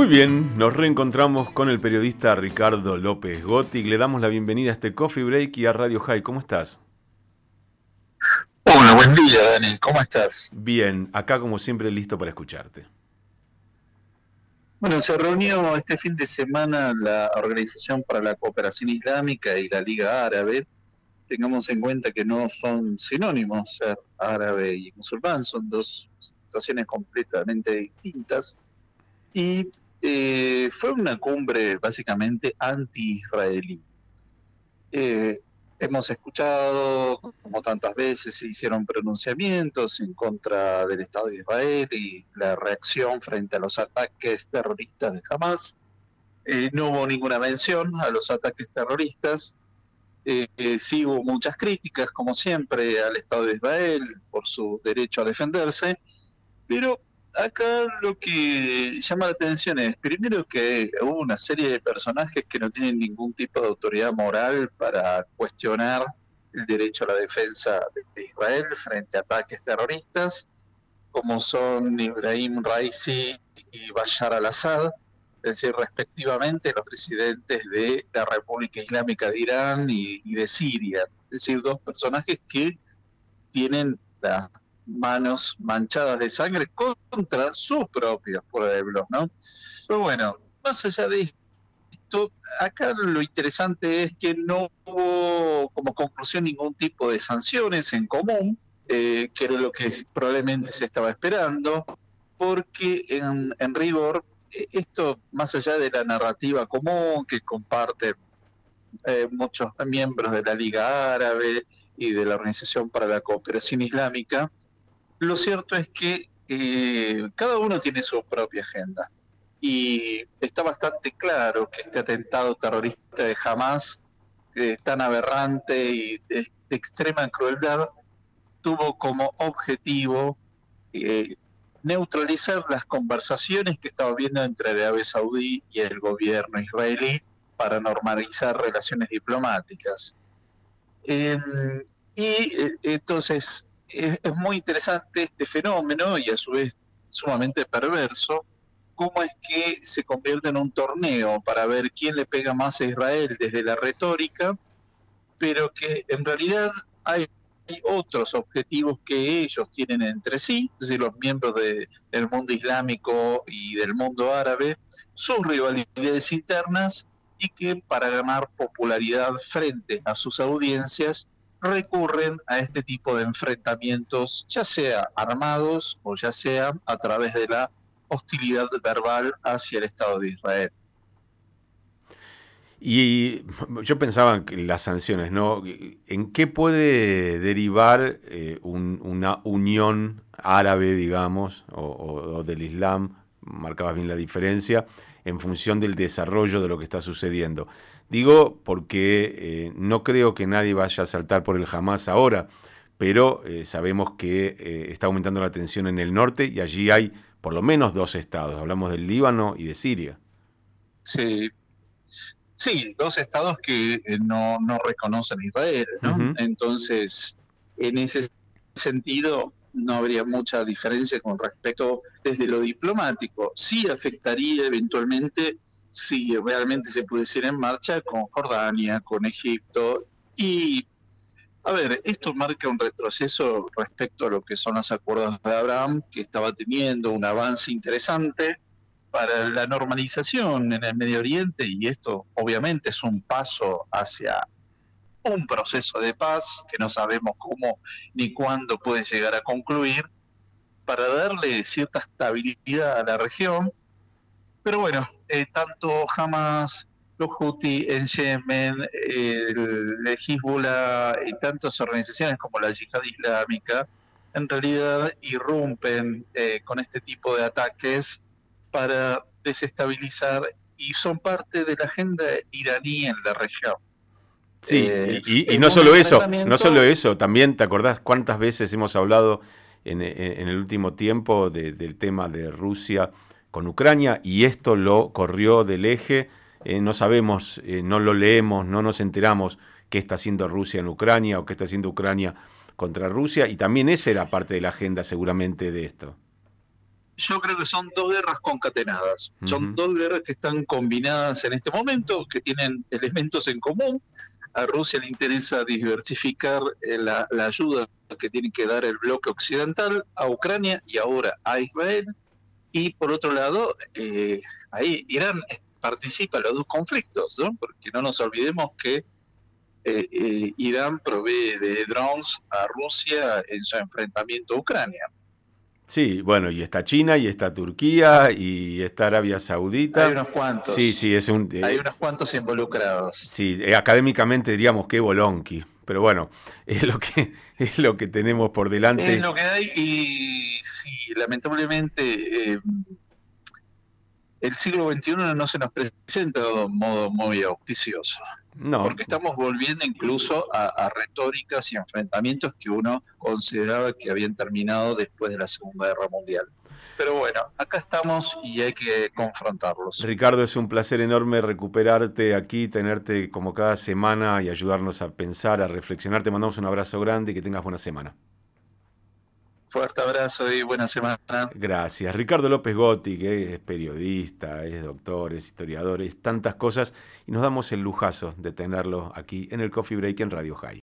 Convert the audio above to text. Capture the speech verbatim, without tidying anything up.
Muy bien, nos reencontramos con el periodista Ricardo López Gotti. Le damos la bienvenida a este Coffee Break y a Radio High. ¿Cómo estás? Hola, buen día, Dani. ¿Cómo estás? Bien, acá como siempre listo para escucharte. Bueno, se reunió este fin de semana la Organización para la Cooperación Islámica y la Liga Árabe. Tengamos en cuenta que no son sinónimos ser árabe y musulmán, son dos situaciones completamente distintas. Y eh, fue una cumbre básicamente anti-israelí. Eh, Hemos escuchado, como tantas veces, se hicieron pronunciamientos en contra del Estado de Israel y la reacción frente a los ataques terroristas de Hamas. Eh, no hubo ninguna mención a los ataques terroristas. Eh, eh, sí hubo muchas críticas, como siempre, al Estado de Israel por su derecho a defenderse, pero acá lo que llama la atención es, primero, que hubo una serie de personajes que no tienen ningún tipo de autoridad moral para cuestionar el derecho a la defensa de Israel frente a ataques terroristas, como son Ibrahim Raisi y Bashar al-Assad, es decir, respectivamente los presidentes de la República Islámica de Irán y, y de Siria. Es decir, dos personajes que tienen la manos manchadas de sangre contra sus propios pueblos, ¿no? Pero bueno, más allá de esto, acá lo interesante es que no hubo como conclusión ningún tipo de sanciones en común, eh, que era lo que probablemente se estaba esperando, porque en, en rigor, esto, más allá de la narrativa común que comparten eh, muchos miembros de la Liga Árabe y de la Organización para la Cooperación Islámica, lo cierto es que eh, cada uno tiene su propia agenda. Y está bastante claro que este atentado terrorista de Hamas, eh, tan aberrante y de, de extrema crueldad, tuvo como objetivo eh, neutralizar las conversaciones que estaba habiendo entre Arabia Saudí y el gobierno israelí para normalizar relaciones diplomáticas. Eh, y eh, entonces es, es muy interesante este fenómeno y a su vez sumamente perverso, cómo es que se convierte en un torneo para ver quién le pega más a Israel desde la retórica, pero que en realidad hay otros objetivos que ellos tienen entre sí, es decir, los miembros de, del mundo islámico y del mundo árabe, sus rivalidades internas, y que para ganar popularidad frente a sus audiencias recurren a este tipo de enfrentamientos, ya sea armados o ya sea a través de la hostilidad verbal hacia el Estado de Israel. Y yo pensaba que las sanciones, ¿no? ¿En qué puede derivar eh, un, una unión árabe, digamos, o, o, o del Islam? Marcabas bien la diferencia en función del desarrollo de lo que está sucediendo. Digo porque eh, no creo que nadie vaya a saltar por el Hamas ahora, pero eh, sabemos que eh, está aumentando la tensión en el norte y allí hay por lo menos dos estados. Hablamos del Líbano y de Siria. Sí. Sí, dos estados que eh, no, no reconocen a Israel, ¿no? Uh-huh. Entonces, en ese sentido, no habría mucha diferencia con respecto desde lo diplomático. Sí afectaría eventualmente si realmente se pudiese ir en marcha con Jordania, con Egipto. Y, a ver, esto marca un retroceso respecto a lo que son los acuerdos de Abraham, que estaba teniendo un avance interesante para la normalización en el Medio Oriente, y esto obviamente es un paso hacia un proceso de paz que no sabemos cómo ni cuándo puede llegar a concluir, para darle cierta estabilidad a la región. Pero bueno, eh, tanto Hamas, los Houthi en Yemen, eh, el, el Hezbollah y tantas organizaciones como la Yihad Islámica, en realidad irrumpen eh, con este tipo de ataques para desestabilizar, y son parte de la agenda iraní en la región. Sí, Eh, y, y, y en no un solo eso, no solo enfrentamiento, eso, también te acordás cuántas veces hemos hablado en, en, en el último tiempo de, del tema de Rusia con Ucrania, y esto lo corrió del eje, eh, no sabemos, eh, no lo leemos, no nos enteramos qué está haciendo Rusia en Ucrania o qué está haciendo Ucrania contra Rusia, y también esa era parte de la agenda seguramente de esto. Yo creo que son dos guerras concatenadas. Son Ujú. dos guerras que están combinadas en este momento, que tienen elementos en común. A Rusia le interesa diversificar eh, la, la ayuda que tiene que dar el bloque occidental a Ucrania y ahora a Israel. Y por otro lado, eh, ahí Irán participa en los dos conflictos, ¿no? Porque no nos olvidemos que eh, eh, Irán provee de drones a Rusia en su enfrentamiento a Ucrania. Sí, bueno, y está China, y está Turquía, y está Arabia Hay Saudita. unos Sí, cuantos, sí, es un... hay eh, unos cuantos involucrados. sí, eh, académicamente diríamos que bolonqui, pero bueno, es lo que, es lo que tenemos por Es delante. lo que hay y sí, lamentablemente eh, el siglo veintiuno no se nos presenta de un modo muy auspicioso, No, porque estamos volviendo incluso a, a retóricas y enfrentamientos que uno consideraba que habían terminado después de la Segunda Guerra Mundial. Pero bueno, acá estamos y hay que confrontarlos. Ricardo, es un placer enorme recuperarte aquí, tenerte como cada semana y ayudarnos a pensar, a reflexionar. Te mandamos un abrazo grande y que tengas buena semana. Fuerte abrazo y buena semana. Gracias. Ricardo López Gotti, que es periodista, es doctor, es historiador, es tantas cosas, y nos damos el lujazo de tenerlo aquí en el Coffee Break en Radio High.